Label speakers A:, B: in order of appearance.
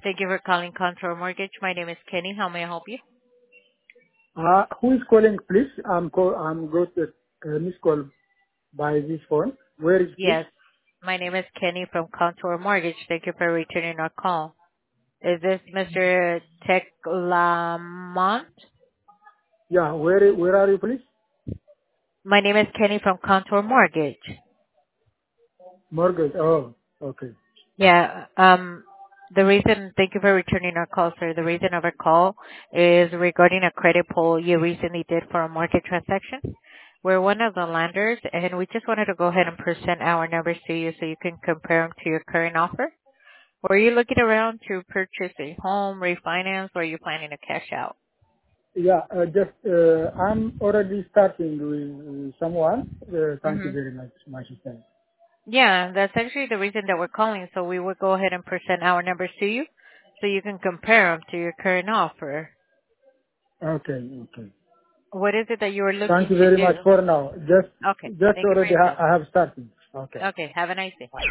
A: Thank you for calling Contour Mortgage. My name is Kenny. How may I help you?
B: Who is calling, please? I'm got a missed call by this phone. Where is please?
A: Yes. My name is Kenny from Contour Mortgage. Thank you for returning our call. Is this Mr. Teklamont?
B: Yeah, where are you, please?
A: My name is Kenny from Contour Mortgage.
B: Mortgage. Oh, okay.
A: Yeah. Thank you for returning our call, sir. The reason of our call is regarding a credit pull you recently did for a market transaction. We're one of the lenders, and we just wanted to go ahead and present our numbers to you so you can compare them to your current offer. Were you looking around to purchase a home, refinance, or are you planning to cash out?
B: Yeah, I'm already starting with someone. Thank you
A: Mm-hmm.
B: very much, my sister.
A: Yeah, that's actually the reason that we're calling. So we would go ahead and present our numbers to you so you can compare them to your current offer.
B: Okay, okay.
A: What is it that you were
B: Thank
A: looking
B: you
A: to
B: very much
A: do?
B: for now.
A: Okay.
B: Just
A: Thank you for
B: already
A: your time.
B: I have started. Okay.
A: Okay. Have a nice day.